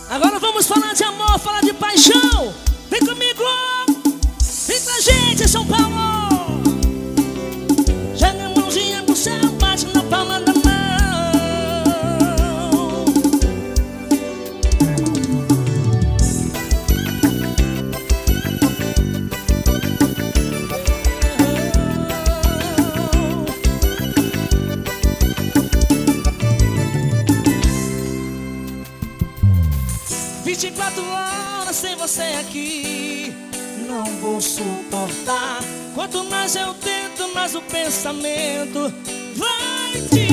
Agora vamos falar de amor, falar de paixão. Vem comigo, vem pra gente, São Paulo. Joga a mãozinha pro céu, bate na palma da mão. 24 horas sem você aqui não vou suportar. Quanto mais eu tento, mais o pensamento vai te